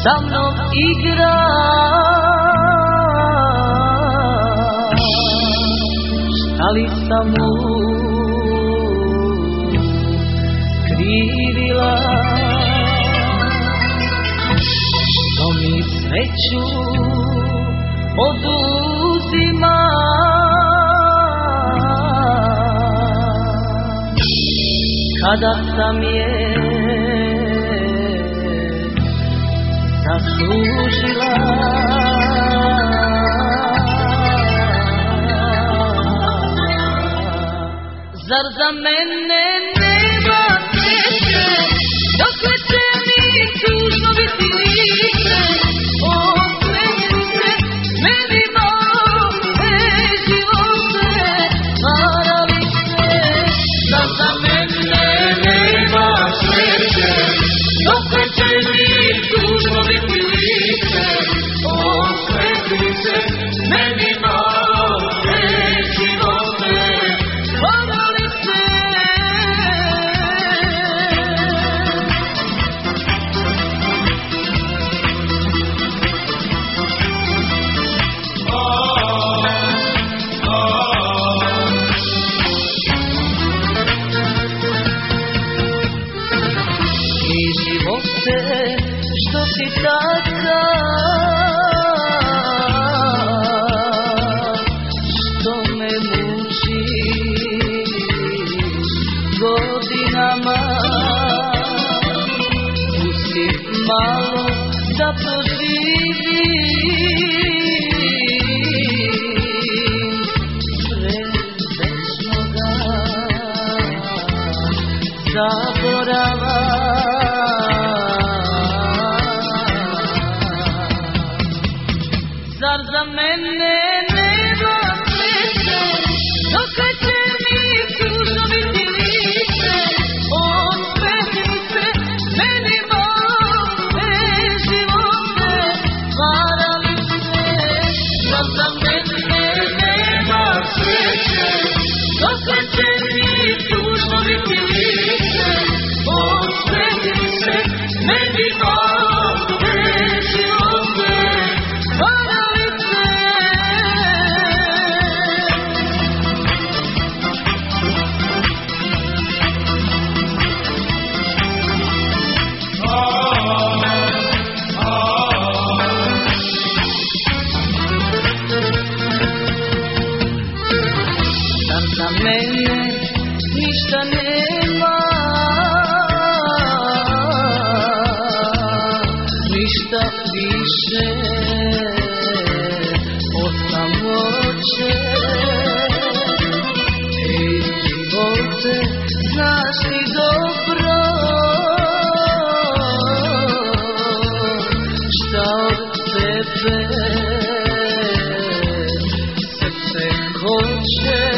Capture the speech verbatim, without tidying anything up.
sa mnom igra. Šta li sam mu krivila, što mi sreću oduzima? Kada sam je zaslužila, zar za mene nema sreće, dokle će mi tužno biti lice? O srećnice, meni malo te živote varali se. Zar za mene nema sreće, dokle će mi tužno biti lice? O srećnice, meni malo te živote varali se. I živote, što si taka, što me muči godinama, pusti malo da proživim pre večnoga zaborava. Zar za mene nema sreće, dokle će mi tužno biti lice? O srećnice, meni malo te živote varali se. Zar za mene nema sreće, dokle će mi tužno biti lice? O srećnice, meni malo te živote varali se. Zar za mene ništa nema, ništa više od samoće? Ej živote, znaš ti dobro šta od tebe srce hoće.